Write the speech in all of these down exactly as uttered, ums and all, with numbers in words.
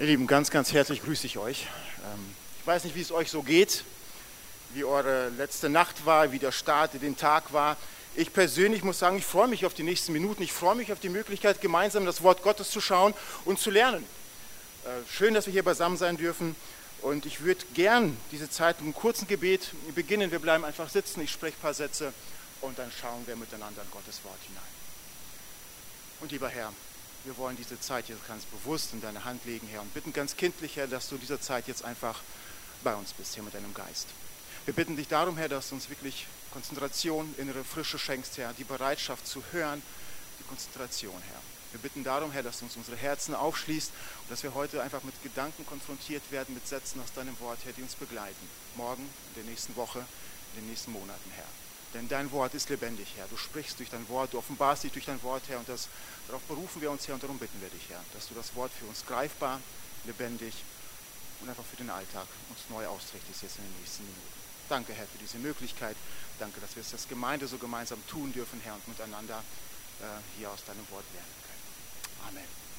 Ihr Lieben, ganz, ganz herzlich grüße ich euch. Ich weiß nicht, wie es euch so geht, wie eure letzte Nacht war, wie der Start in den Tag war. Ich persönlich muss sagen, ich freue mich auf die nächsten Minuten. Ich freue mich auf die Möglichkeit, gemeinsam das Wort Gottes zu schauen und zu lernen. Schön, dass wir hier beisammen sein dürfen. Und ich würde gern diese Zeit mit einem kurzen Gebet beginnen. Wir bleiben einfach sitzen, ich spreche ein paar Sätze und dann schauen wir miteinander in Gottes Wort hinein. Und lieber Herr, wir wollen diese Zeit jetzt ganz bewusst in deine Hand legen, Herr, und bitten ganz kindlich, Herr, dass du dieser Zeit jetzt einfach bei uns bist, Herr, mit deinem Geist. Wir bitten dich darum, Herr, dass du uns wirklich Konzentration, innere Frische schenkst, Herr, die Bereitschaft zu hören, die Konzentration, Herr. Wir bitten darum, Herr, dass du uns unsere Herzen aufschließt und dass wir heute einfach mit Gedanken konfrontiert werden, mit Sätzen aus deinem Wort, Herr, die uns begleiten. Morgen, in der nächsten Woche, in den nächsten Monaten, Herr. Denn dein Wort ist lebendig, Herr. Du sprichst durch dein Wort, du offenbarst dich durch dein Wort, Herr. Und das, darauf berufen wir uns, Herr, und darum bitten wir dich, Herr, dass du das Wort für uns greifbar, lebendig und einfach für den Alltag uns neu ausrichtest jetzt in den nächsten Minuten. Danke, Herr, für diese Möglichkeit. Danke, dass wir es als Gemeinde so gemeinsam tun dürfen, Herr, und miteinander äh, hier aus deinem Wort lernen können.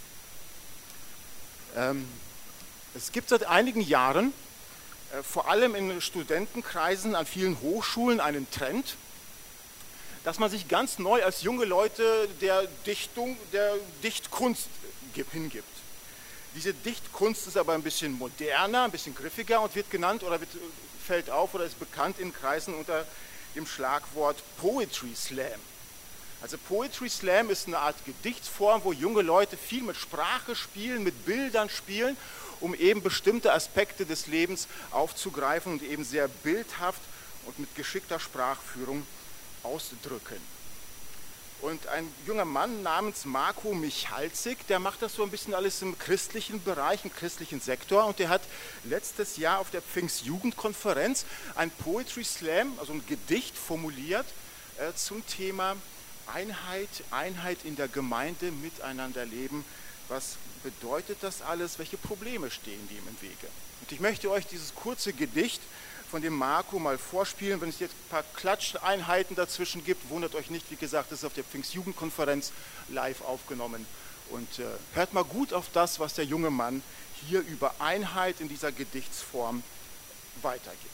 Amen. Ähm, es gibt seit einigen Jahren vor allem in Studentenkreisen an vielen Hochschulen einen Trend, dass man sich ganz neu als junge Leute der Dichtung, der Dichtkunst hingibt. Diese Dichtkunst ist aber ein bisschen moderner, ein bisschen griffiger und wird genannt oder wird, fällt auf oder ist bekannt in Kreisen unter dem Schlagwort Poetry Slam. Also Poetry Slam ist eine Art Gedichtsform, wo junge Leute viel mit Sprache spielen, mit Bildern spielen, um eben bestimmte Aspekte des Lebens aufzugreifen und eben sehr bildhaft und mit geschickter Sprachführung auszudrücken. Und ein junger Mann namens Marco Michalzik, der macht das so ein bisschen alles im christlichen Bereich, im christlichen Sektor, und der hat letztes Jahr auf der Pfingstjugendkonferenz ein Poetry Slam, also ein Gedicht formuliert äh, zum Thema Einheit, Einheit in der Gemeinde, miteinander leben. Was bedeutet das alles? Welche Probleme stehen dem im Wege? Und ich möchte euch dieses kurze Gedicht von dem Marco mal vorspielen. Wenn es jetzt ein paar Klatscheinheiten dazwischen gibt, wundert euch nicht. Wie gesagt, das ist auf der Pfingstjugendkonferenz live aufgenommen. Und äh, hört mal gut auf das, was der junge Mann hier über Einheit in dieser Gedichtsform weitergibt.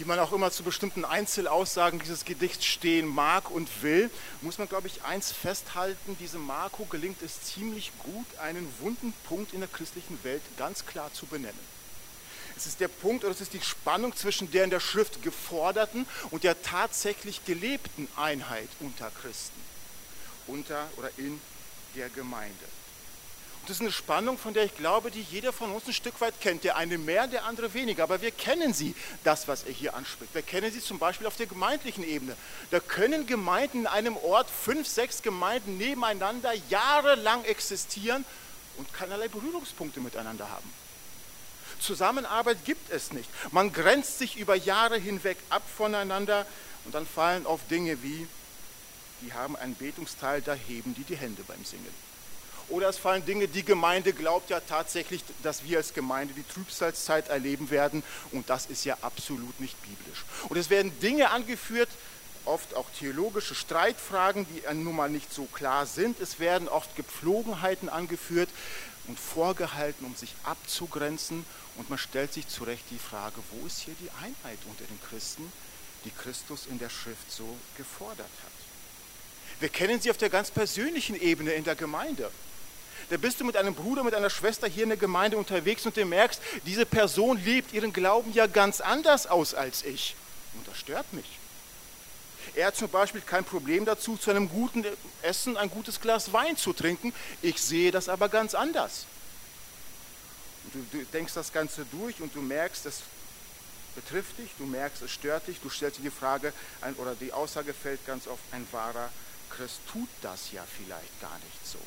wie man auch immer zu bestimmten Einzelaussagen dieses Gedichts stehen mag und will, muss man, glaube ich, eins festhalten: Diesem Marco gelingt es ziemlich gut, einen wunden Punkt in der christlichen Welt ganz klar zu benennen. Es ist der Punkt, oder es ist die Spannung zwischen der in der Schrift geforderten und der tatsächlich gelebten Einheit unter Christen, unter oder in der Gemeinde. Und das ist eine Spannung, von der ich glaube, die jeder von uns ein Stück weit kennt. Der eine mehr, der andere weniger. Aber wir kennen sie, das, was er hier anspricht. Wir kennen sie zum Beispiel auf der gemeindlichen Ebene. Da können Gemeinden in einem Ort, fünf, sechs Gemeinden nebeneinander jahrelang existieren und keinerlei Berührungspunkte miteinander haben. Zusammenarbeit gibt es nicht. Man grenzt sich über Jahre hinweg ab voneinander und dann fallen auf Dinge wie: Die haben einen Betungsteil, da heben die die Hände beim Singen. Oder es fallen Dinge: Die Gemeinde glaubt ja tatsächlich, dass wir als Gemeinde die Trübsalzeit erleben werden, und das ist ja absolut nicht biblisch. Und es werden Dinge angeführt, oft auch theologische Streitfragen, die nun mal nicht so klar sind. Es werden oft Gepflogenheiten angeführt und vorgehalten, um sich abzugrenzen, und man stellt sich zu Recht die Frage: Wo ist hier die Einheit unter den Christen, die Christus in der Schrift so gefordert hat? Wir kennen sie auf der ganz persönlichen Ebene in der Gemeinde. Da bist du mit einem Bruder, mit einer Schwester hier in der Gemeinde unterwegs und du merkst, diese Person lebt ihren Glauben ja ganz anders aus als ich. Und das stört mich. Er hat zum Beispiel kein Problem dazu, zu einem guten Essen ein gutes Glas Wein zu trinken. Ich sehe das aber ganz anders. Und du, du denkst das Ganze durch und du merkst, es betrifft dich, du merkst, es stört dich. Du stellst dir die Frage, ein, oder die Aussage fällt ganz oft: Ein wahrer Christ tut das ja vielleicht gar nicht so.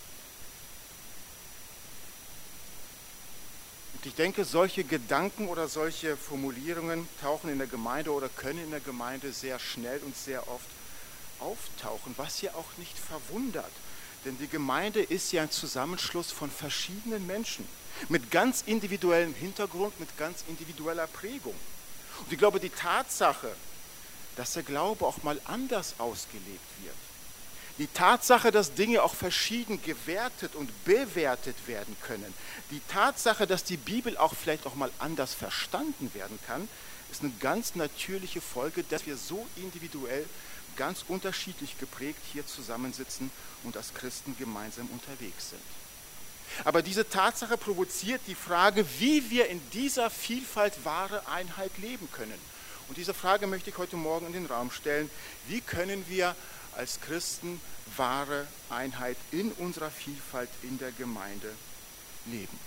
Und ich denke, solche Gedanken oder solche Formulierungen tauchen in der Gemeinde oder können in der Gemeinde sehr schnell und sehr oft auftauchen, was ja auch nicht verwundert. Denn die Gemeinde ist ja ein Zusammenschluss von verschiedenen Menschen mit ganz individuellem Hintergrund, mit ganz individueller Prägung. Und ich glaube, die Tatsache, dass der Glaube auch mal anders ausgelebt wird, die Tatsache, dass Dinge auch verschieden gewertet und bewertet werden können, die Tatsache, dass die Bibel auch vielleicht auch mal anders verstanden werden kann, ist eine ganz natürliche Folge, dass wir so individuell, ganz unterschiedlich geprägt hier zusammensitzen und als Christen gemeinsam unterwegs sind. Aber diese Tatsache provoziert die Frage, wie wir in dieser Vielfalt wahre Einheit leben können. Und diese Frage möchte ich heute Morgen in den Raum stellen: Wie können wir als Christen wahre Einheit in unserer Vielfalt in der Gemeinde leben?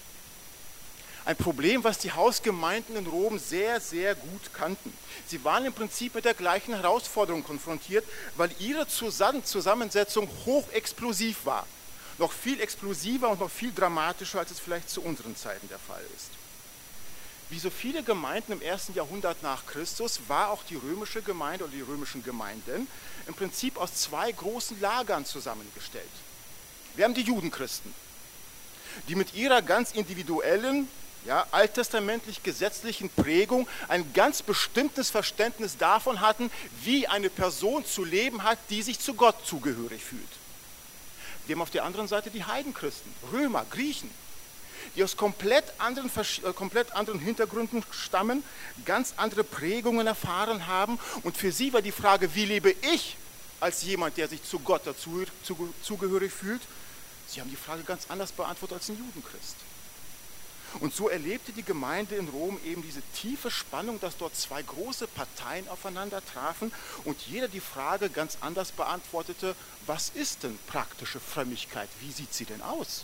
Ein Problem, was die Hausgemeinden in Rom sehr, sehr gut kannten. Sie waren im Prinzip mit der gleichen Herausforderung konfrontiert, weil ihre Zusammensetzung hochexplosiv war. Noch viel explosiver und noch viel dramatischer, als es vielleicht zu unseren Zeiten der Fall ist. Wie so viele Gemeinden im ersten Jahrhundert nach Christus war auch die römische Gemeinde oder die römischen Gemeinden im Prinzip aus zwei großen Lagern zusammengestellt. Wir haben die Judenchristen, die mit ihrer ganz individuellen, ja, alttestamentlich-gesetzlichen Prägung ein ganz bestimmtes Verständnis davon hatten, wie eine Person zu leben hat, die sich zu Gott zugehörig fühlt. Wir haben auf der anderen Seite die Heidenchristen, Römer, Griechen, die aus komplett anderen, komplett anderen Hintergründen stammen, ganz andere Prägungen erfahren haben. Und für sie war die Frage: Wie lebe ich als jemand, der sich zu Gott dazu, zu, zugehörig fühlt? Sie haben die Frage ganz anders beantwortet als ein Judenchrist. Und so erlebte die Gemeinde in Rom eben diese tiefe Spannung, dass dort zwei große Parteien aufeinander trafen und jeder die Frage ganz anders beantwortete: Was ist denn praktische Frömmigkeit? Wie sieht sie denn aus?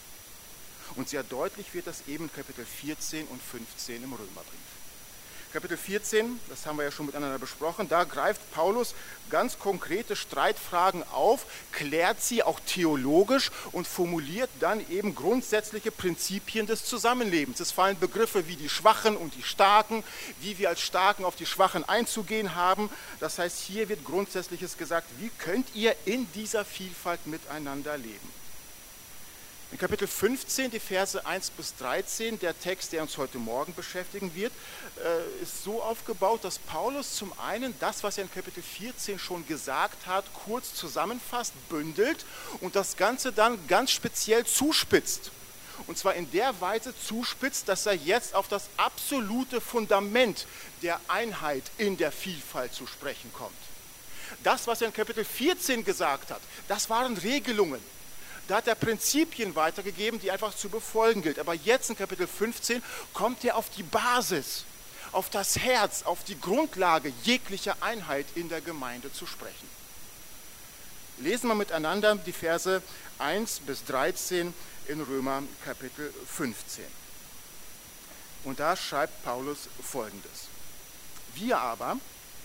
Und sehr deutlich wird das eben in Kapitel vierzehn und fünfzehn im Römerbrief. Kapitel vierzehn, das haben wir ja schon miteinander besprochen, da greift Paulus ganz konkrete Streitfragen auf, klärt sie auch theologisch und formuliert dann eben grundsätzliche Prinzipien des Zusammenlebens. Es fallen Begriffe wie die Schwachen und die Starken, wie wir als Starken auf die Schwachen einzugehen haben. Das heißt, hier wird Grundsätzliches gesagt: Wie könnt ihr in dieser Vielfalt miteinander leben? In Kapitel fünfzehn, die Verse eins bis dreizehn, der Text, der uns heute Morgen beschäftigen wird, ist so aufgebaut, dass Paulus zum einen das, was er in Kapitel vierzehn schon gesagt hat, kurz zusammenfasst, bündelt und das Ganze dann ganz speziell zuspitzt und zwar in der Weise zuspitzt, dass er jetzt auf das absolute Fundament der Einheit in der Vielfalt zu sprechen kommt. Das, was er in Kapitel vierzehn gesagt hat, das waren Regelungen. Da hat er Prinzipien weitergegeben, die einfach zu befolgen gilt. Aber jetzt in Kapitel fünfzehn kommt er auf die Basis, auf das Herz, auf die Grundlage jeglicher Einheit in der Gemeinde zu sprechen. Lesen wir miteinander die Verse eins bis dreizehn in Römer Kapitel fünfzehn. Und da schreibt Paulus Folgendes. Wir aber,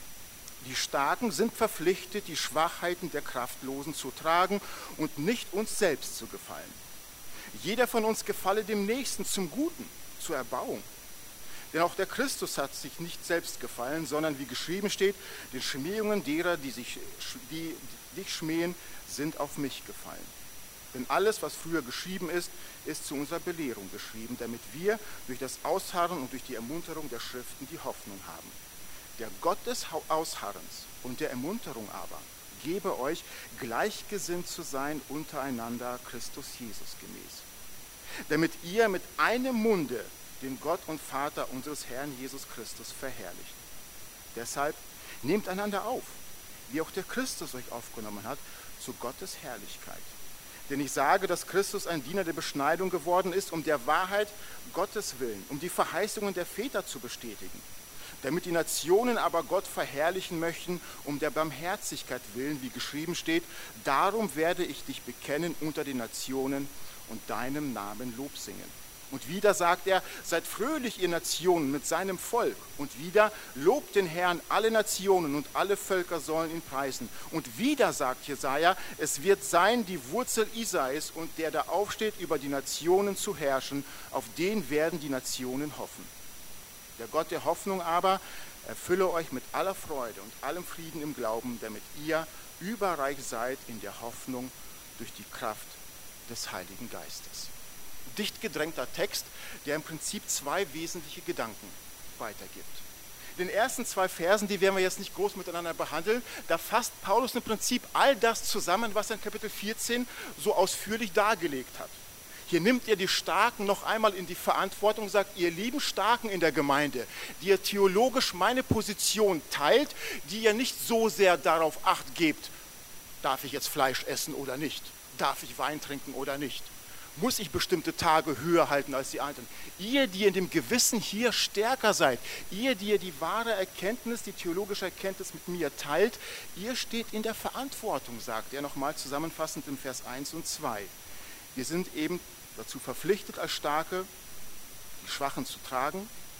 die Starken, sind verpflichtet, die Schwachheiten der Kraftlosen zu tragen und nicht uns selbst zu gefallen. Jeder von uns gefalle dem Nächsten zum Guten, zur Erbauung. Denn auch der Christus hat sich nicht selbst gefallen, sondern wie geschrieben steht, den Schmähungen derer, die, sich, die dich schmähen, sind auf mich gefallen. Denn alles, was früher geschrieben ist, ist zu unserer Belehrung geschrieben, damit wir durch das Ausharren und durch die Ermunterung der Schriften die Hoffnung haben. Der Gott des Ausharrens und der Ermunterung aber gebe euch, gleichgesinnt zu sein untereinander Christus Jesus gemäß, damit ihr mit einem Munde den Gott und Vater unseres Herrn Jesus Christus verherrlicht. Deshalb nehmt einander auf, wie auch der Christus euch aufgenommen hat, zu Gottes Herrlichkeit. Denn ich sage, dass Christus ein Diener der Beschneidung geworden ist, um der Wahrheit Gottes willen, um die Verheißungen der Väter zu bestätigen, damit die Nationen aber Gott verherrlichen möchten, um der Barmherzigkeit willen, wie geschrieben steht, darum werde ich dich bekennen unter den Nationen und deinem Namen Lob singen. Und wieder sagt er, seid fröhlich, ihr Nationen, mit seinem Volk. Und wieder, lobt den Herrn, alle Nationen und alle Völker sollen ihn preisen. Und wieder sagt Jesaja, es wird sein die Wurzel Isais und der da aufsteht, über die Nationen zu herrschen, auf den werden die Nationen hoffen. Der Gott der Hoffnung aber erfülle euch mit aller Freude und allem Frieden im Glauben, damit ihr überreich seid in der Hoffnung durch die Kraft des Heiligen Geistes. Dicht gedrängter Text, der im Prinzip zwei wesentliche Gedanken weitergibt. In den ersten zwei Versen, die werden wir jetzt nicht groß miteinander behandeln, da fasst Paulus im Prinzip all das zusammen, was er in Kapitel vierzehn so ausführlich dargelegt hat. Hier nimmt er die Starken noch einmal in die Verantwortung und sagt, ihr lieben Starken in der Gemeinde, die ihr theologisch meine Position teilt, die ihr nicht so sehr darauf Acht gebt, darf ich jetzt Fleisch essen oder nicht, darf ich Wein trinken oder nicht. Muss ich bestimmte Tage höher halten als die anderen? Ihr, die in dem Gewissen hier stärker seid, ihr, die ihr die wahre Erkenntnis, die theologische Erkenntnis mit mir teilt, ihr steht in der Verantwortung, sagt er nochmal zusammenfassend in Vers eins und zwei. Wir sind eben dazu verpflichtet, als Starke die Schwachen zu tragen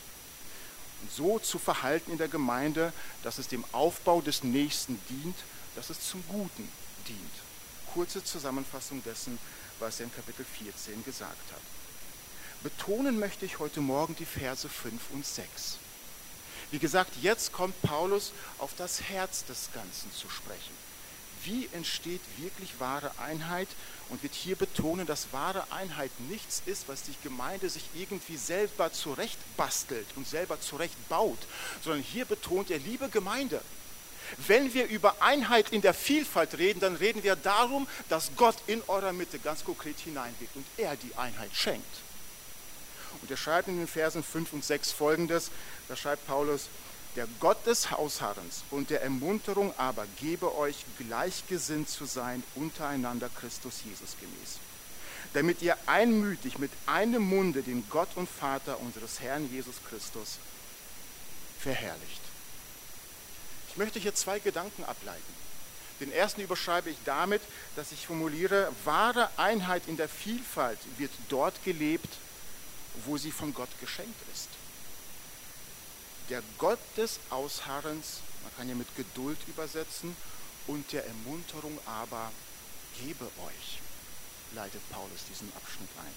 und so zu verhalten in der Gemeinde, dass es dem Aufbau des Nächsten dient, dass es zum Guten dient. Kurze Zusammenfassung dessen, was er in Kapitel vierzehn gesagt hat. Betonen möchte ich heute Morgen die Verse fünf und sechs. Wie gesagt, jetzt kommt Paulus auf das Herz des Ganzen zu sprechen. Wie entsteht wirklich wahre Einheit? Und wird hier betonen, dass wahre Einheit nichts ist, was die Gemeinde sich irgendwie selber zurechtbastelt und selber zurechtbaut, sondern hier betont er, liebe Gemeinde, wenn wir über Einheit in der Vielfalt reden, dann reden wir darum, dass Gott in eurer Mitte ganz konkret hineinwirkt und er die Einheit schenkt. Und er schreibt in den Versen fünf und sechs folgendes, da schreibt Paulus, der Gott des Ausharrens und der Ermunterung aber gebe euch, gleichgesinnt zu sein untereinander Christus Jesus gemäß, damit ihr einmütig mit einem Munde den Gott und Vater unseres Herrn Jesus Christus verherrlicht. Ich möchte hier zwei Gedanken ableiten. Den ersten überschreibe ich damit, dass ich formuliere, wahre Einheit in der Vielfalt wird dort gelebt, wo sie von Gott geschenkt ist. Der Gott des Ausharrens, man kann ja mit Geduld übersetzen, und der Ermunterung aber gebe euch, leitet Paulus diesen Abschnitt ein.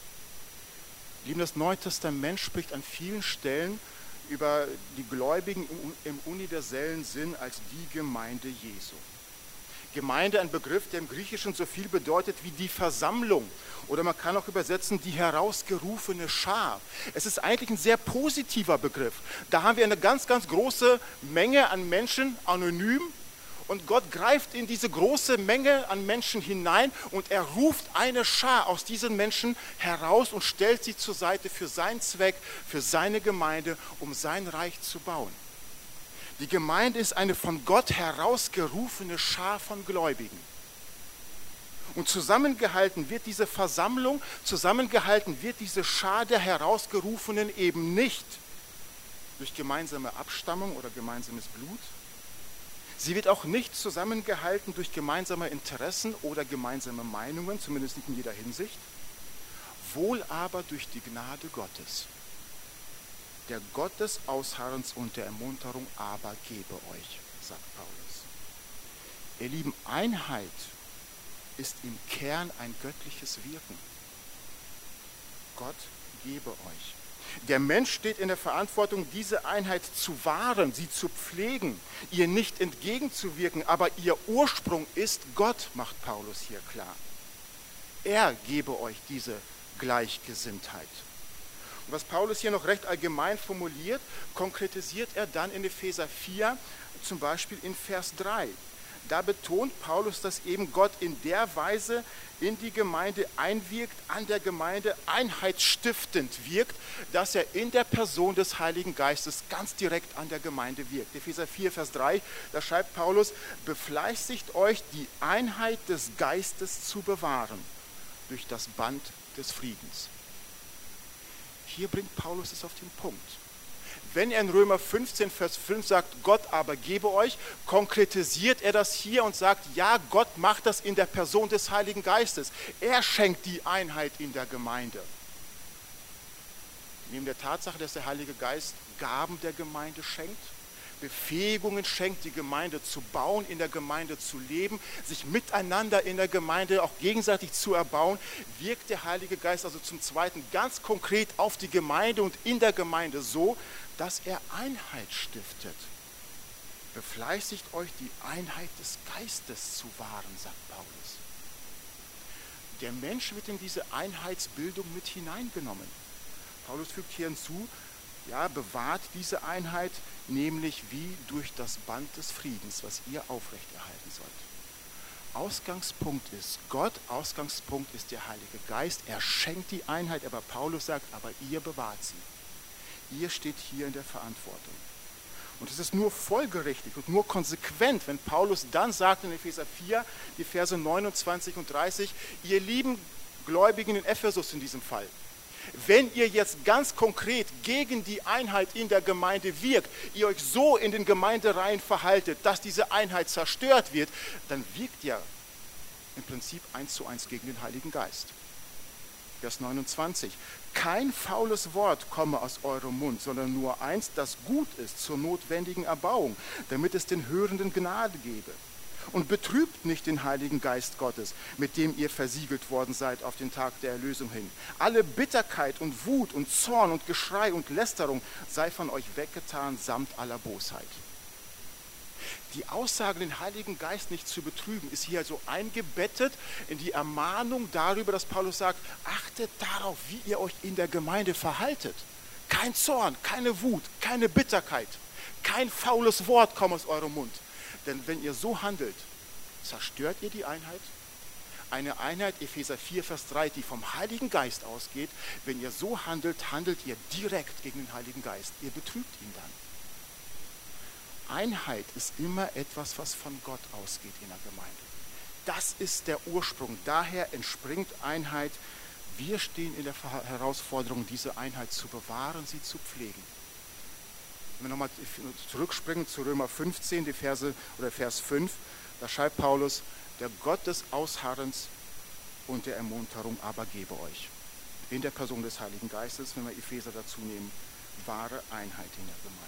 Lieben, das Neue Testament spricht an vielen Stellen über die Gläubigen im universellen Sinn als die Gemeinde Jesu. Gemeinde, ein Begriff, der im Griechischen so viel bedeutet wie die Versammlung. Oder man kann auch übersetzen, die herausgerufene Schar. Es ist eigentlich ein sehr positiver Begriff. Da haben wir eine ganz, ganz große Menge an Menschen, anonym, Und Gott greift in diese große Menge an Menschen hinein und er ruft eine Schar aus diesen Menschen heraus und stellt sie zur Seite für seinen Zweck, für seine Gemeinde, um sein Reich zu bauen. Die Gemeinde ist eine von Gott herausgerufene Schar von Gläubigen. Und zusammengehalten wird diese Versammlung, zusammengehalten wird diese Schar der Herausgerufenen eben nicht durch gemeinsame Abstammung oder gemeinsames Blut. Sie wird auch nicht zusammengehalten durch gemeinsame Interessen oder gemeinsame Meinungen, zumindest nicht in jeder Hinsicht, wohl aber durch die Gnade Gottes. Der Gott des Ausharrens und der Ermunterung aber gebe euch, sagt Paulus. Ihr Lieben, Einheit ist im Kern ein göttliches Wirken. Gott gebe euch. Der Mensch steht in der Verantwortung, diese Einheit zu wahren, sie zu pflegen, ihr nicht entgegenzuwirken, aber ihr Ursprung ist Gott, macht Paulus hier klar. Er gebe euch diese Gleichgesinntheit. Und was Paulus hier noch recht allgemein formuliert, konkretisiert er dann in Epheser vier, zum Beispiel in Vers drei. Da betont Paulus, dass eben Gott in der Weise in die Gemeinde einwirkt, an der Gemeinde einheitsstiftend wirkt, dass er in der Person des Heiligen Geistes ganz direkt an der Gemeinde wirkt. Epheser vier, Vers drei, da schreibt Paulus, befleißigt euch, die Einheit des Geistes zu bewahren, durch das Band des Friedens. Hier bringt Paulus es auf den Punkt. Wenn er in Römer fünfzehn, Vers fünf sagt, Gott aber gebe euch, konkretisiert er das hier und sagt, ja, Gott macht das in der Person des Heiligen Geistes. Er schenkt die Einheit in der Gemeinde. Neben der Tatsache, dass der Heilige Geist Gaben der Gemeinde schenkt, Befähigungen schenkt, die Gemeinde zu bauen, in der Gemeinde zu leben, sich miteinander in der Gemeinde auch gegenseitig zu erbauen, wirkt der Heilige Geist also zum Zweiten ganz konkret auf die Gemeinde und in der Gemeinde so, dass er Einheit stiftet. Befleißigt euch, die Einheit des Geistes zu wahren, sagt Paulus. Der Mensch wird in diese Einheitsbildung mit hineingenommen. Paulus fügt hier hinzu, ja, bewahrt diese Einheit, nämlich wie durch das Band des Friedens, was ihr aufrechterhalten sollt. Ausgangspunkt ist Gott, Ausgangspunkt ist der Heilige Geist. Er schenkt die Einheit, aber Paulus sagt, aber ihr bewahrt sie. Ihr steht hier in der Verantwortung. Und es ist nur folgerichtig und nur konsequent, wenn Paulus dann sagt in Epheser vier, die Verse neunundzwanzig und dreißig, ihr lieben Gläubigen in Ephesus in diesem Fall, wenn ihr jetzt ganz konkret gegen die Einheit in der Gemeinde wirkt, ihr euch so in den Gemeindereihen verhaltet, dass diese Einheit zerstört wird, dann wirkt ihr im Prinzip eins zu eins gegen den Heiligen Geist. Vers neunundzwanzig. Kein faules Wort komme aus eurem Mund, sondern nur eins, das gut ist zur notwendigen Erbauung, damit es den Hörenden Gnade gebe. Und betrübt nicht den Heiligen Geist Gottes, mit dem ihr versiegelt worden seid auf den Tag der Erlösung hin. Alle Bitterkeit und Wut und Zorn und Geschrei und Lästerung sei von euch weggetan, samt aller Bosheit. Die Aussage, den Heiligen Geist nicht zu betrüben, ist hier also eingebettet in die Ermahnung darüber, dass Paulus sagt, achtet darauf, wie ihr euch in der Gemeinde verhaltet. Kein Zorn, keine Wut, keine Bitterkeit, kein faules Wort kommt aus eurem Mund. Denn wenn ihr so handelt, zerstört ihr die Einheit. Eine Einheit, Epheser vier, Vers drei, die vom Heiligen Geist ausgeht. Wenn ihr so handelt, handelt ihr direkt gegen den Heiligen Geist. Ihr betrügt ihn dann. Einheit ist immer etwas, was von Gott ausgeht in der Gemeinde. Das ist der Ursprung. Daher entspringt Einheit. Wir stehen in der Herausforderung, diese Einheit zu bewahren, sie zu pflegen. Wenn wir nochmal zurückspringen zu Römer fünfzehn, die Verse, oder Vers fünf, da schreibt Paulus, der Gott des Ausharrens und der Ermunterung aber gebe euch. In der Person des Heiligen Geistes, wenn wir Epheser dazu nehmen, wahre Einheit in der Gemeinde.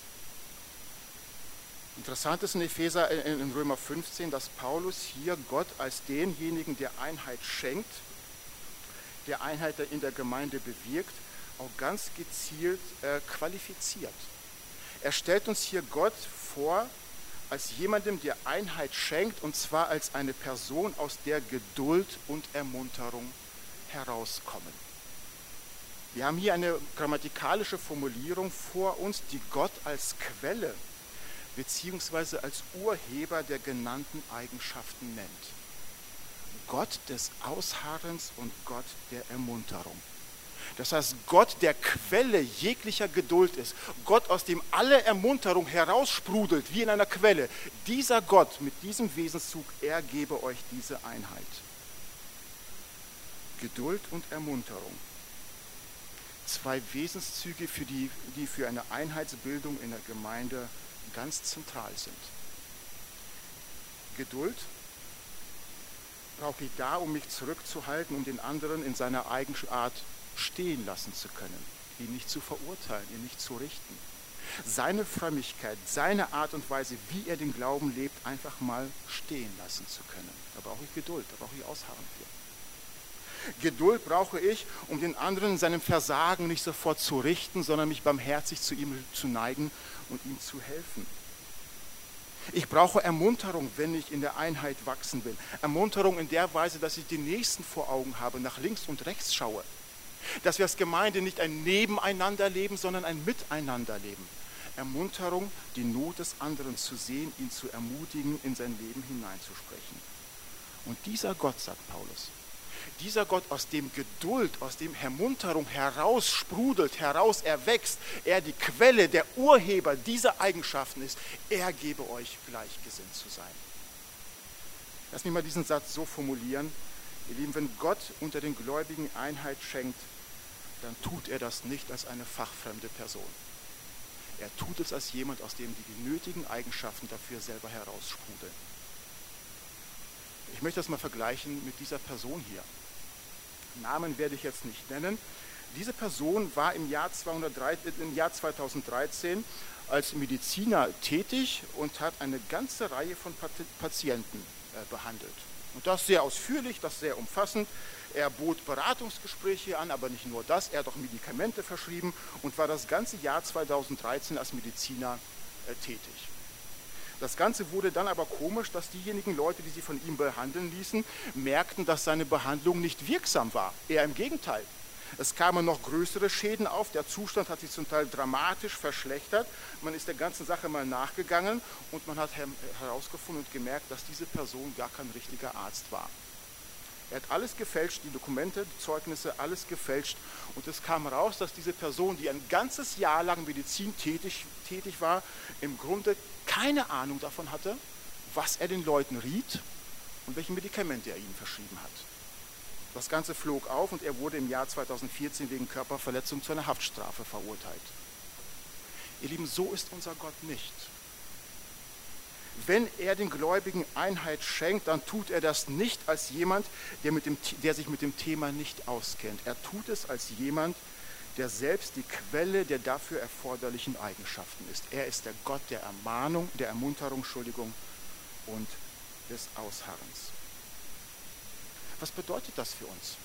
Interessant ist in Epheser, in Römer fünfzehn, dass Paulus hier Gott als denjenigen, der Einheit schenkt, der Einheit in der Gemeinde bewirkt, auch ganz gezielt äh, qualifiziert. Er stellt uns hier Gott vor als jemandem, der Einheit schenkt, und zwar als eine Person, aus der Geduld und Ermunterung herauskommen. Wir haben hier eine grammatikalische Formulierung vor uns, die Gott als Quelle beziehungsweise als Urheber der genannten Eigenschaften nennt. Gott des Ausharrens und Gott der Ermunterung. Das heißt, Gott, der Quelle jeglicher Geduld ist, Gott, aus dem alle Ermunterung heraussprudelt, wie in einer Quelle, dieser Gott mit diesem Wesenszug, er gebe euch diese Einheit. Geduld und Ermunterung. Zwei Wesenszüge, für die, die für eine Einheitsbildung in der Gemeinde ganz zentral sind. Geduld brauche ich da, um mich zurückzuhalten, um den anderen in seiner Eigenart stehen lassen zu können, ihn nicht zu verurteilen, ihn nicht zu richten. Seine Frömmigkeit, seine Art und Weise, wie er den Glauben lebt, einfach mal stehen lassen zu können. Da brauche ich Geduld, da brauche ich Ausharren für. Geduld brauche ich, um den anderen in seinem Versagen nicht sofort zu richten, sondern mich barmherzig zu ihm zu neigen und ihm zu helfen. Ich brauche Ermunterung, wenn ich in der Einheit wachsen will. Ermunterung in der Weise, dass ich den Nächsten vor Augen habe, nach links und rechts schaue. Dass wir als Gemeinde nicht ein Nebeneinander leben, sondern ein Miteinander leben. Ermunterung, die Not des anderen zu sehen, ihn zu ermutigen, in sein Leben hineinzusprechen. Und dieser Gott, sagt Paulus, dieser Gott, aus dem Geduld, aus dem Ermunterung heraus sprudelt, heraus erwächst, er die Quelle, der Urheber dieser Eigenschaften ist, er gebe euch gleichgesinnt zu sein. Lass mich mal diesen Satz so formulieren. Ihr Lieben, wenn Gott unter den Gläubigen Einheit schenkt, dann tut er das nicht als eine fachfremde Person. Er tut es als jemand, aus dem die nötigen Eigenschaften dafür selber heraussprudeln. Ich möchte das mal vergleichen mit dieser Person hier. Namen werde ich jetzt nicht nennen. Diese Person war im Jahr, zweihundertdreizehn, im Jahr zweitausenddreizehn als Mediziner tätig und hat eine ganze Reihe von Patienten äh, behandelt. Und das sehr ausführlich, das sehr umfassend. Er bot Beratungsgespräche an, aber nicht nur das, er hat auch Medikamente verschrieben und war das ganze Jahr zweitausenddreizehn als Mediziner äh, tätig. Das Ganze wurde dann aber komisch, dass diejenigen Leute, die sie von ihm behandeln ließen, merkten, dass seine Behandlung nicht wirksam war. Eher im Gegenteil. Es kamen noch größere Schäden auf, der Zustand hat sich zum Teil dramatisch verschlechtert. Man ist der ganzen Sache mal nachgegangen und man hat herausgefunden und gemerkt, dass diese Person gar kein richtiger Arzt war. Er hat alles gefälscht, die Dokumente, die Zeugnisse, alles gefälscht und es kam raus, dass diese Person, die ein ganzes Jahr lang Medizin tätig, tätig war, im Grunde keine Ahnung davon hatte, was er den Leuten riet und welche Medikamente er ihnen verschrieben hat. Das Ganze flog auf und er wurde im Jahr zweitausendvierzehn wegen Körperverletzung zu einer Haftstrafe verurteilt. Ihr Lieben, so ist unser Gott nicht. Wenn er den Gläubigen Einheit schenkt, dann tut er das nicht als jemand, der, mit dem, der sich mit dem Thema nicht auskennt. Er tut es als jemand, der selbst die Quelle der dafür erforderlichen Eigenschaften ist. Er ist der Gott der Ermahnung, der Ermunterung, Entschuldigung, und des Ausharrens. Was bedeutet das für uns?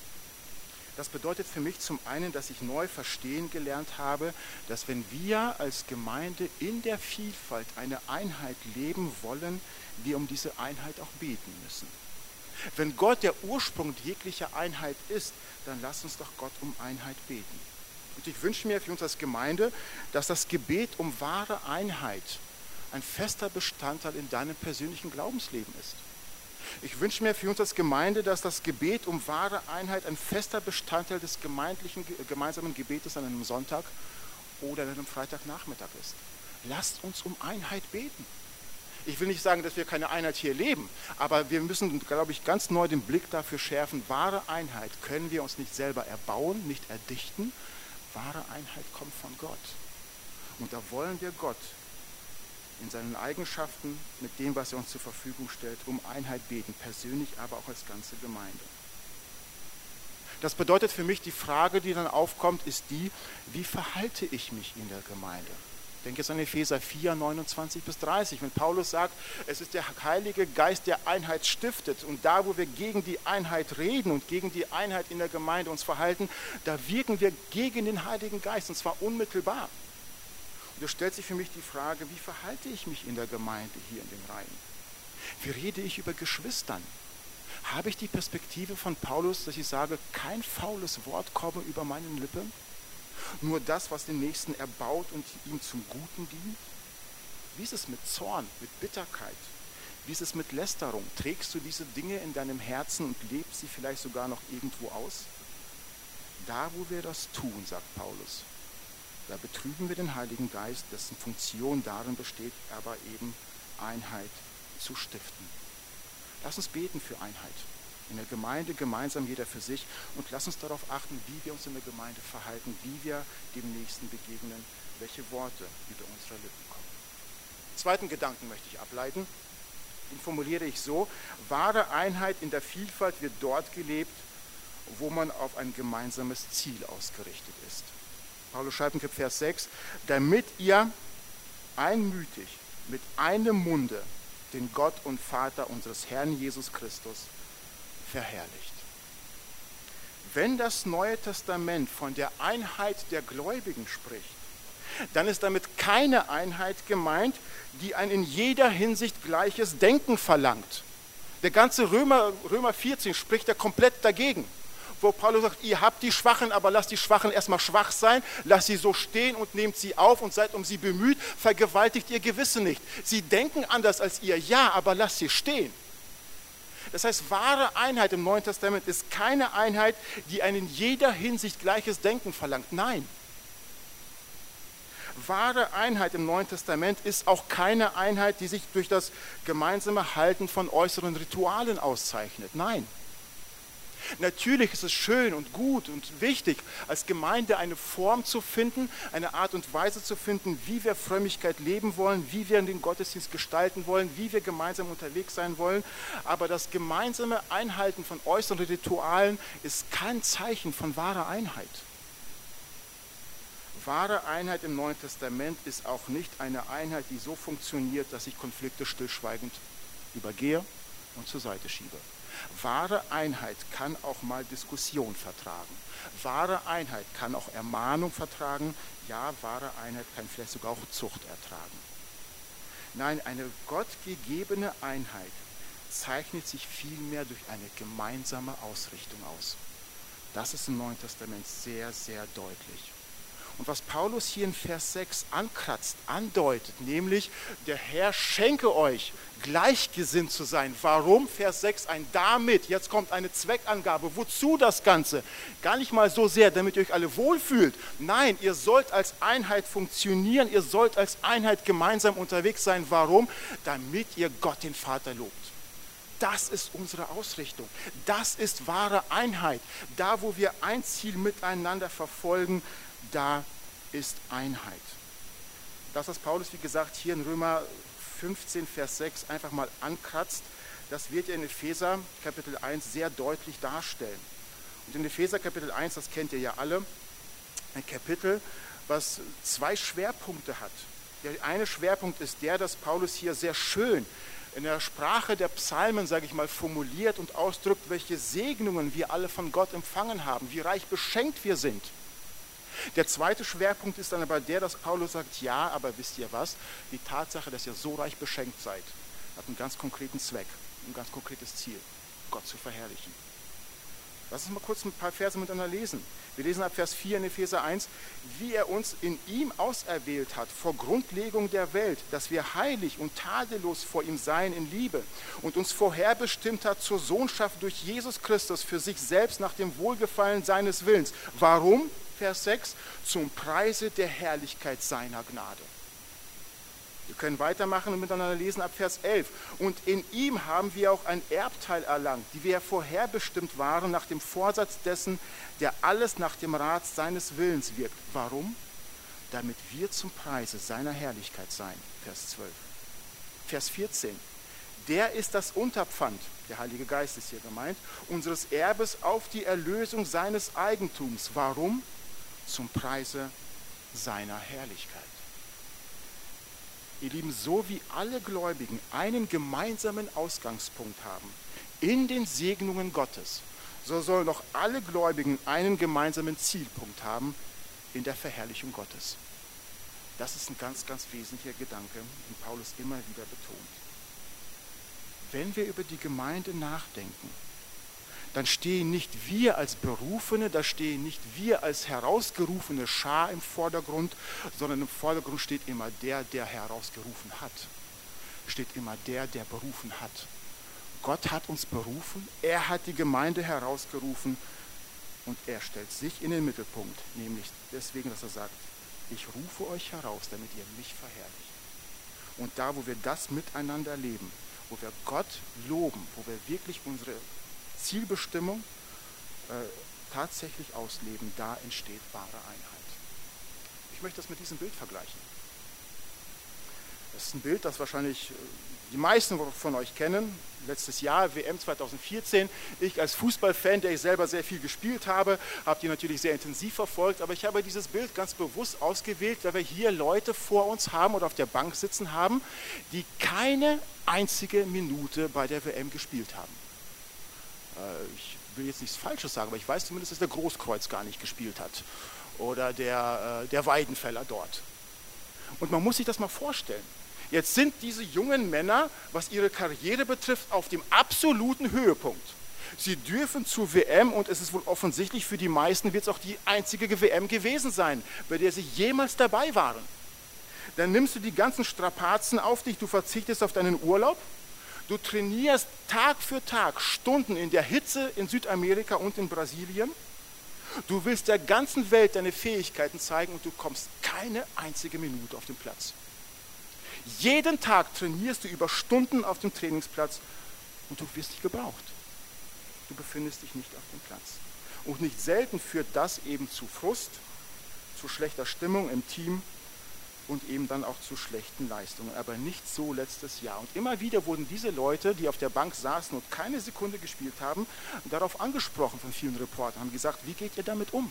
Das bedeutet für mich zum einen, dass ich neu verstehen gelernt habe, dass wenn wir als Gemeinde in der Vielfalt eine Einheit leben wollen, wir um diese Einheit auch beten müssen. Wenn Gott der Ursprung jeglicher Einheit ist, dann lasst uns doch Gott um Einheit beten. Und ich wünsche mir für uns als Gemeinde, dass das Gebet um wahre Einheit ein fester Bestandteil in deinem persönlichen Glaubensleben ist. Ich wünsche mir für uns als Gemeinde, dass das Gebet um wahre Einheit ein fester Bestandteil des gemeindlichen, gemeinsamen Gebetes an einem Sonntag oder an einem Freitagnachmittag ist. Lasst uns um Einheit beten. Ich will nicht sagen, dass wir keine Einheit hier leben, aber wir müssen, glaube ich, ganz neu den Blick dafür schärfen, wahre Einheit können wir uns nicht selber erbauen, nicht erdichten. Wahre Einheit kommt von Gott. Und da wollen wir Gott in seinen Eigenschaften, mit dem, was er uns zur Verfügung stellt, um Einheit beten, persönlich, aber auch als ganze Gemeinde. Das bedeutet für mich, die Frage, die dann aufkommt, ist die, wie verhalte ich mich in der Gemeinde? Ich denke jetzt an Epheser vier, neunundzwanzig bis dreißig, wenn Paulus sagt, es ist der Heilige Geist, der Einheit stiftet und da, wo wir gegen die Einheit reden und gegen die Einheit in der Gemeinde uns verhalten, da wirken wir gegen den Heiligen Geist und zwar unmittelbar. Und da stellt sich für mich die Frage, wie verhalte ich mich in der Gemeinde hier in den Reihen? Wie rede ich über Geschwistern? Habe ich die Perspektive von Paulus, dass ich sage, kein faules Wort komme über meinen Lippen? Nur das, was den Nächsten erbaut und ihm zum Guten dient? Wie ist es mit Zorn, mit Bitterkeit? Wie ist es mit Lästerung? Trägst du diese Dinge in deinem Herzen und lebst sie vielleicht sogar noch irgendwo aus? Da, wo wir das tun, sagt Paulus, da betrüben wir den Heiligen Geist, dessen Funktion darin besteht, aber eben Einheit zu stiften. Lass uns beten für Einheit. In der Gemeinde gemeinsam, jeder für sich, und lass uns darauf achten, wie wir uns in der Gemeinde verhalten, wie wir dem Nächsten begegnen, welche Worte über unsere Lippen kommen. Zweiten Gedanken möchte ich ableiten. Den formuliere ich so: Wahre Einheit in der Vielfalt wird dort gelebt, wo man auf ein gemeinsames Ziel ausgerichtet ist. Paulus schreibt in Vers sechs, damit ihr einmütig mit einem Munde den Gott und Vater unseres Herrn Jesus Christus verherrlicht. Wenn das Neue Testament von der Einheit der Gläubigen spricht, dann ist damit keine Einheit gemeint, die ein in jeder Hinsicht gleiches Denken verlangt. Der ganze Römer, Römer vierzehn spricht ja komplett dagegen, wo Paulus sagt, ihr habt die Schwachen, aber lasst die Schwachen erstmal schwach sein, lasst sie so stehen und nehmt sie auf und seid um sie bemüht, vergewaltigt ihr Gewissen nicht. Sie denken anders als ihr, ja, aber lasst sie stehen. Das heißt, wahre Einheit im Neuen Testament ist keine Einheit, die ein in jeder Hinsicht gleiches Denken verlangt. Nein. Wahre Einheit im Neuen Testament ist auch keine Einheit, die sich durch das gemeinsame Halten von äußeren Ritualen auszeichnet. Nein. Natürlich ist es schön und gut und wichtig, als Gemeinde eine Form zu finden, eine Art und Weise zu finden, wie wir Frömmigkeit leben wollen, wie wir den Gottesdienst gestalten wollen, wie wir gemeinsam unterwegs sein wollen. Aber das gemeinsame Einhalten von äußeren Ritualen ist kein Zeichen von wahrer Einheit. Wahre Einheit im Neuen Testament ist auch nicht eine Einheit, die so funktioniert, dass ich Konflikte stillschweigend übergehe und zur Seite schiebe. Wahre Einheit kann auch mal Diskussion vertragen. Wahre Einheit kann auch Ermahnung vertragen. Ja, wahre Einheit kann vielleicht sogar auch Zucht ertragen. Nein, eine gottgegebene Einheit zeichnet sich vielmehr durch eine gemeinsame Ausrichtung aus. Das ist im Neuen Testament sehr, sehr deutlich. Und was Paulus hier in Vers sechs ankratzt, andeutet, nämlich der Herr schenke euch, gleichgesinnt zu sein. Warum? Vers sechs, ein damit. Jetzt kommt eine Zweckangabe. Wozu das Ganze? Gar nicht mal so sehr, damit ihr euch alle wohlfühlt. Nein, ihr sollt als Einheit funktionieren. Ihr sollt als Einheit gemeinsam unterwegs sein. Warum? Damit ihr Gott, den Vater, lobt. Das ist unsere Ausrichtung. Das ist wahre Einheit. Da, wo wir ein Ziel miteinander verfolgen, da ist Einheit. Das, was Paulus, wie gesagt, hier in Römer fünfzehn, Vers sechs einfach mal ankratzt, das wird er in Epheser Kapitel eins sehr deutlich darstellen. Und in Epheser Kapitel eins, das kennt ihr ja alle, ein Kapitel, was zwei Schwerpunkte hat. Der eine Schwerpunkt ist der, dass Paulus hier sehr schön in der Sprache der Psalmen, sage ich mal, formuliert und ausdrückt, welche Segnungen wir alle von Gott empfangen haben, wie reich beschenkt wir sind. Der zweite Schwerpunkt ist dann aber der, dass Paulus sagt, ja, aber wisst ihr was, die Tatsache, dass ihr so reich beschenkt seid, hat einen ganz konkreten Zweck, ein ganz konkretes Ziel, Gott zu verherrlichen. Lass uns mal kurz ein paar Verse miteinander lesen. Wir lesen ab Vers vier in Epheser eins, wie er uns in ihm auserwählt hat, vor Grundlegung der Welt, dass wir heilig und tadellos vor ihm seien in Liebe und uns vorherbestimmt hat zur Sohnschaft durch Jesus Christus für sich selbst nach dem Wohlgefallen seines Willens. Warum? Vers sechs, zum Preise der Herrlichkeit seiner Gnade. Wir können weitermachen und miteinander lesen ab Vers elf. Und in ihm haben wir auch ein Erbteil erlangt, die wir vorherbestimmt waren nach dem Vorsatz dessen, der alles nach dem Rat seines Willens wirkt. Warum? Damit wir zum Preise seiner Herrlichkeit seien. Vers zwölf. Vers vierzehn. Der ist das Unterpfand, der Heilige Geist ist hier gemeint, unseres Erbes auf die Erlösung seines Eigentums. Warum? Zum Preise seiner Herrlichkeit. Ihr Lieben, so wie alle Gläubigen einen gemeinsamen Ausgangspunkt haben in den Segnungen Gottes, so sollen auch alle Gläubigen einen gemeinsamen Zielpunkt haben in der Verherrlichung Gottes. Das ist ein ganz, ganz wesentlicher Gedanke, den Paulus immer wieder betont. Wenn wir über die Gemeinde nachdenken, dann stehen nicht wir als Berufene, da stehen nicht wir als herausgerufene Schar im Vordergrund, sondern im Vordergrund steht immer der, der herausgerufen hat. Steht immer der, der berufen hat. Gott hat uns berufen, er hat die Gemeinde herausgerufen und er stellt sich in den Mittelpunkt, nämlich deswegen, dass er sagt, ich rufe euch heraus, damit ihr mich verherrlicht. Und da, wo wir das miteinander leben, wo wir Gott loben, wo wir wirklich unsere Zielbestimmung äh, tatsächlich ausleben, da entsteht wahre Einheit. Ich möchte das mit diesem Bild vergleichen. Das ist ein Bild, das wahrscheinlich die meisten von euch kennen. Letztes Jahr, W M zweitausendvierzehn. Ich als Fußballfan, der ich selber sehr viel gespielt habe, habe die natürlich sehr intensiv verfolgt. Aber ich habe dieses Bild ganz bewusst ausgewählt, weil wir hier Leute vor uns haben oder auf der Bank sitzen haben, die keine einzige Minute bei der W M gespielt haben. Ich will jetzt nichts Falsches sagen, aber ich weiß zumindest, dass der Großkreuz gar nicht gespielt hat. Oder der, der Weidenfeller dort. Und man muss sich das mal vorstellen. Jetzt sind diese jungen Männer, was ihre Karriere betrifft, auf dem absoluten Höhepunkt. Sie dürfen zur W M und es ist wohl offensichtlich, für die meisten wird es auch die einzige W M gewesen sein, bei der sie jemals dabei waren. Dann nimmst du die ganzen Strapazen auf dich, du verzichtest auf deinen Urlaub, du trainierst Tag für Tag Stunden in der Hitze in Südamerika und in Brasilien. Du willst der ganzen Welt deine Fähigkeiten zeigen und du kommst keine einzige Minute auf den Platz. Jeden Tag trainierst du über Stunden auf dem Trainingsplatz und du wirst nicht gebraucht. Du befindest dich nicht auf dem Platz. Und nicht selten führt das eben zu Frust, zu schlechter Stimmung im Team und eben dann auch zu schlechten Leistungen. Aber nicht so letztes Jahr. Und immer wieder wurden diese Leute, die auf der Bank saßen und keine Sekunde gespielt haben, darauf angesprochen von vielen Reportern, haben gesagt, wie geht ihr damit um?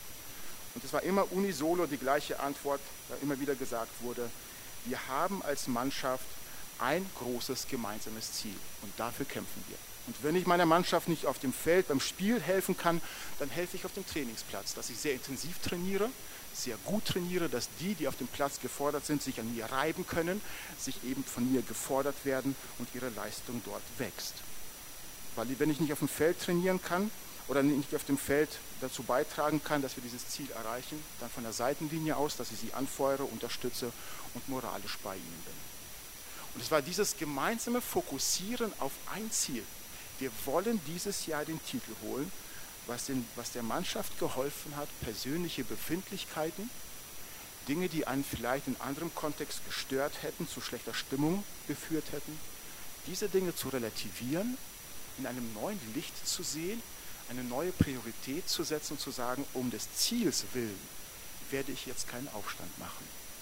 Und es war immer unisono die gleiche Antwort, da immer wieder gesagt wurde, wir haben als Mannschaft ein großes gemeinsames Ziel und dafür kämpfen wir. Und wenn ich meiner Mannschaft nicht auf dem Feld beim Spiel helfen kann, dann helfe ich auf dem Trainingsplatz, dass ich sehr intensiv trainiere, sehr gut trainiere, dass die, die auf dem Platz gefordert sind, sich an mir reiben können, sich eben von mir gefordert werden und ihre Leistung dort wächst. Weil wenn ich nicht auf dem Feld trainieren kann oder nicht auf dem Feld dazu beitragen kann, dass wir dieses Ziel erreichen, dann von der Seitenlinie aus, dass ich sie anfeuere, unterstütze und moralisch bei ihnen bin. Und es war dieses gemeinsame Fokussieren auf ein Ziel. Wir wollen dieses Jahr den Titel holen, was, den, was der Mannschaft geholfen hat, persönliche Befindlichkeiten, Dinge, die einen vielleicht in anderem Kontext gestört hätten, zu schlechter Stimmung geführt hätten, diese Dinge zu relativieren, in einem neuen Licht zu sehen, eine neue Priorität zu setzen und zu sagen, um des Ziels willen werde ich jetzt keinen Aufstand machen.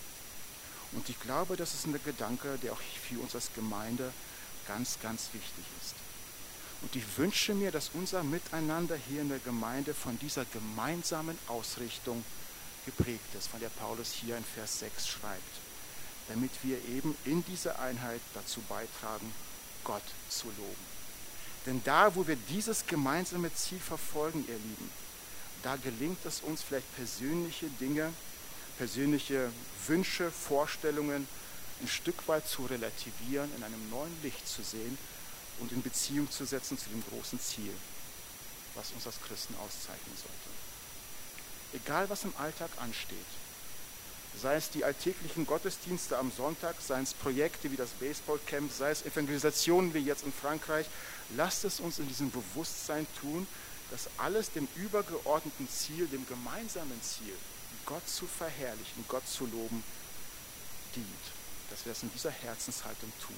Und ich glaube, das ist ein Gedanke, der auch für uns als Gemeinde ganz, ganz wichtig ist. Und ich wünsche mir, dass unser Miteinander hier in der Gemeinde von dieser gemeinsamen Ausrichtung geprägt ist, von der Paulus hier in Vers sechs schreibt, damit wir eben in dieser Einheit dazu beitragen, Gott zu loben. Denn da, wo wir dieses gemeinsame Ziel verfolgen, ihr Lieben, da gelingt es uns vielleicht persönliche Dinge, persönliche Wünsche, Vorstellungen ein Stück weit zu relativieren, in einem neuen Licht zu sehen und in Beziehung zu setzen zu dem großen Ziel, was uns als Christen auszeichnen sollte. Egal, was im Alltag ansteht, sei es die alltäglichen Gottesdienste am Sonntag, seien es Projekte wie das Baseballcamp, sei es Evangelisationen wie jetzt in Frankreich, lasst es uns in diesem Bewusstsein tun, dass alles dem übergeordneten Ziel, dem gemeinsamen Ziel, Gott zu verherrlichen, Gott zu loben, dient. Dass wir das in dieser Herzenshaltung tun.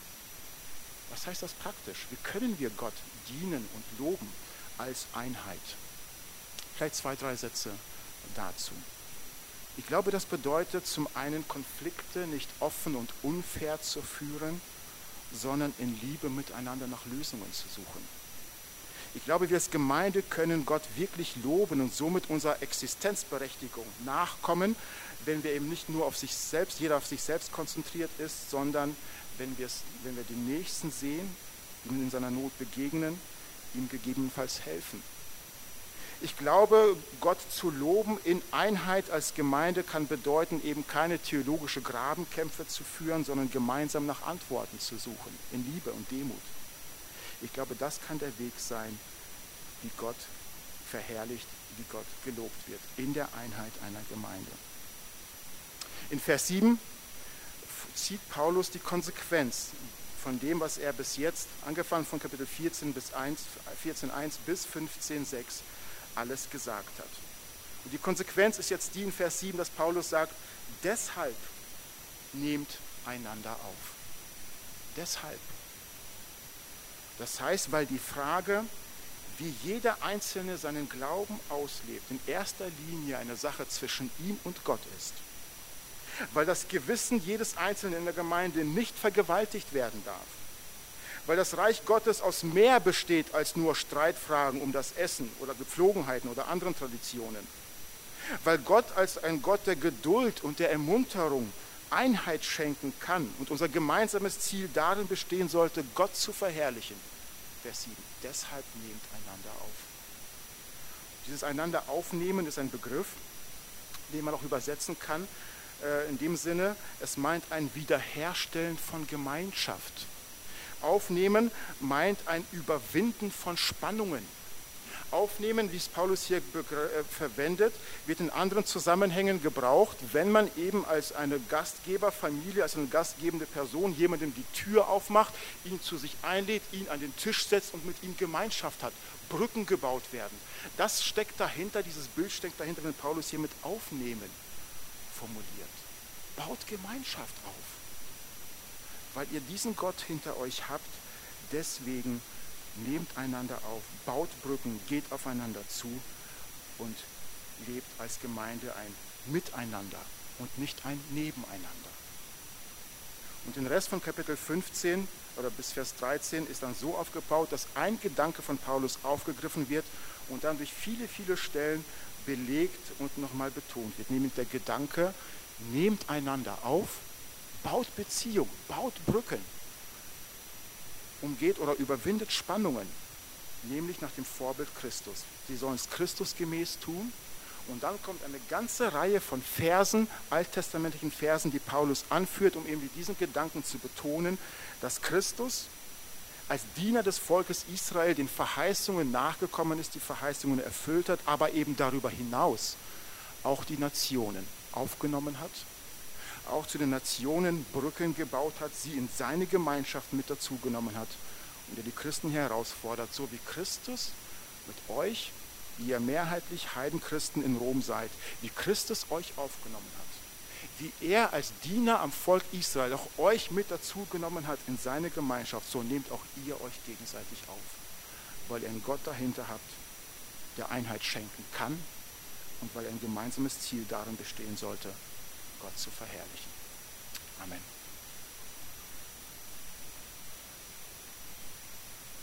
Was heißt das praktisch? Wie können wir Gott dienen und loben als Einheit? Vielleicht zwei, drei Sätze dazu. Ich glaube, das bedeutet zum einen, Konflikte nicht offen und unfair zu führen, sondern in Liebe miteinander nach Lösungen zu suchen. Ich glaube, wir als Gemeinde können Gott wirklich loben und somit unserer Existenzberechtigung nachkommen, wenn wir eben nicht nur auf sich selbst, jeder auf sich selbst konzentriert ist, sondern wenn, wenn wir den Nächsten sehen, ihm in seiner Not begegnen, ihm gegebenenfalls helfen. Ich glaube, Gott zu loben in Einheit als Gemeinde kann bedeuten, eben keine theologische Grabenkämpfe zu führen, sondern gemeinsam nach Antworten zu suchen, in Liebe und Demut. Ich glaube, das kann der Weg sein, wie Gott verherrlicht, wie Gott gelobt wird, in der Einheit einer Gemeinde. In Vers sieben zieht Paulus die Konsequenz von dem, was er bis jetzt, angefangen von Kapitel vierzehn bis vierzehn eins bis fünfzehn sechs, alles gesagt hat. Und die Konsequenz ist jetzt die in Vers sieben, dass Paulus sagt, deshalb nehmt einander auf. Deshalb. Das heißt, weil die Frage, wie jeder Einzelne seinen Glauben auslebt, in erster Linie eine Sache zwischen ihm und Gott ist. Weil das Gewissen jedes Einzelnen in der Gemeinde nicht vergewaltigt werden darf. Weil das Reich Gottes aus mehr besteht als nur Streitfragen um das Essen oder Gepflogenheiten oder anderen Traditionen. Weil Gott als ein Gott der Geduld und der Ermunterung Einheit schenken kann und unser gemeinsames Ziel darin bestehen sollte, Gott zu verherrlichen. Vers sieben. Deshalb nehmt einander auf. Dieses einander aufnehmen ist ein Begriff, den man auch übersetzen kann, äh, in dem Sinne, es meint ein Wiederherstellen von Gemeinschaft. Aufnehmen meint ein Überwinden von Spannungen. Aufnehmen, wie es Paulus hier verwendet, wird in anderen Zusammenhängen gebraucht, wenn man eben als eine Gastgeberfamilie, als eine gastgebende Person jemandem die Tür aufmacht, ihn zu sich einlädt, ihn an den Tisch setzt und mit ihm Gemeinschaft hat, Brücken gebaut werden. Das steckt dahinter, dieses Bild steckt dahinter, wenn Paulus hier mit Aufnehmen formuliert. Baut Gemeinschaft auf, weil ihr diesen Gott hinter euch habt, deswegen nehmt einander auf, baut Brücken, geht aufeinander zu und lebt als Gemeinde ein Miteinander und nicht ein Nebeneinander. Und den Rest von Kapitel fünfzehn oder bis Vers dreizehn ist dann so aufgebaut, dass ein Gedanke von Paulus aufgegriffen wird und dann durch viele, viele Stellen belegt und nochmal betont wird. Nämlich der Gedanke, nehmt einander auf, baut Beziehung, baut Brücken. Umgeht oder überwindet Spannungen, nämlich nach dem Vorbild Christus. Sie sollen es Christusgemäß tun. Und dann kommt eine ganze Reihe von Versen, alttestamentlichen Versen, die Paulus anführt, um eben diesen Gedanken zu betonen, dass Christus als Diener des Volkes Israel den Verheißungen nachgekommen ist, die Verheißungen erfüllt hat, aber eben darüber hinaus auch die Nationen aufgenommen hat, auch zu den Nationen Brücken gebaut hat, sie in seine Gemeinschaft mit dazugenommen hat und der die Christen herausfordert, so wie Christus mit euch, wie ihr mehrheitlich Heidenchristen in Rom seid, wie Christus euch aufgenommen hat, wie er als Diener am Volk Israel auch euch mit dazugenommen hat in seine Gemeinschaft, so nehmt auch ihr euch gegenseitig auf, weil ihr einen Gott dahinter habt, der Einheit schenken kann und weil ein gemeinsames Ziel darin bestehen sollte, Gott zu verherrlichen. Amen.